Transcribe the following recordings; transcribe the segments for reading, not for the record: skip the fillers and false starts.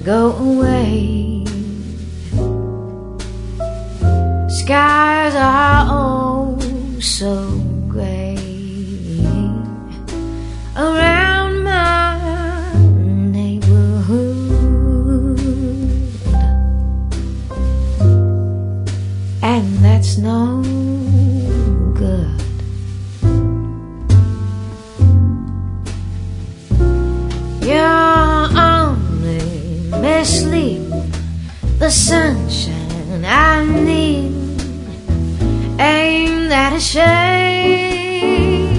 go away. Skies are oh so gray around my neighborhood, and that's no good. You're only misleading the sunshine I need, aimed at a shade.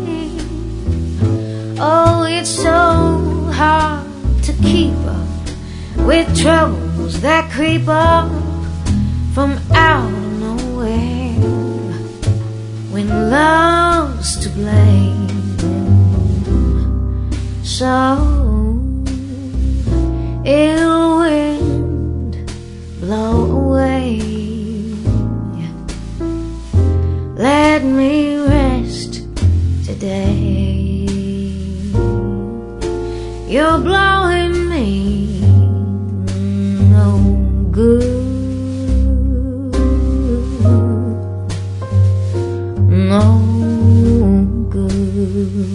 Oh, it's so hard to keep up with troubles that creep up from out of nowhere when love's to blame. So ill wind blow away, let me rest today. You're blowing me no good, no good.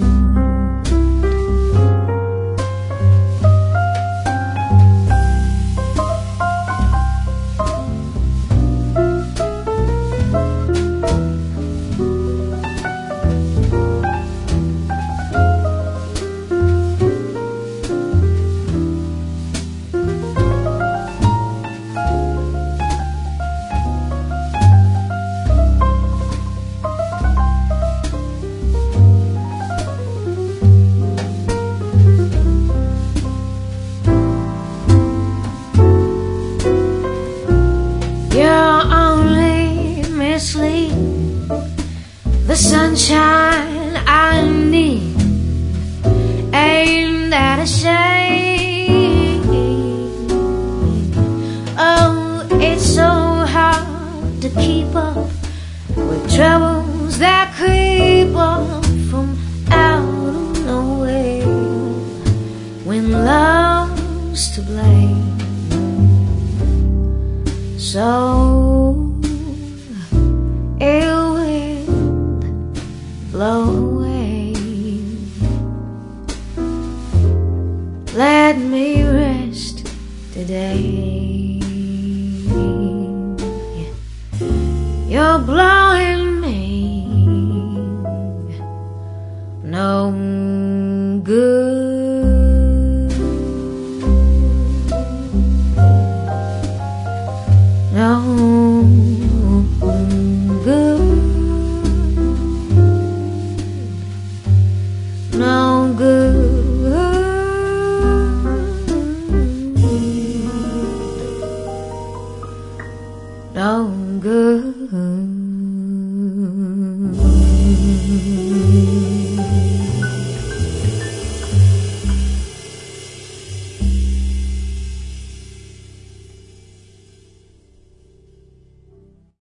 The sunshine I need, aimed at a shade. Oh, it's so hard to keep up with troubles that creep up from out of nowhere when love's to blame. So ill wind blow away, let me rest today. You're blowing me no good, no good, no good, no good.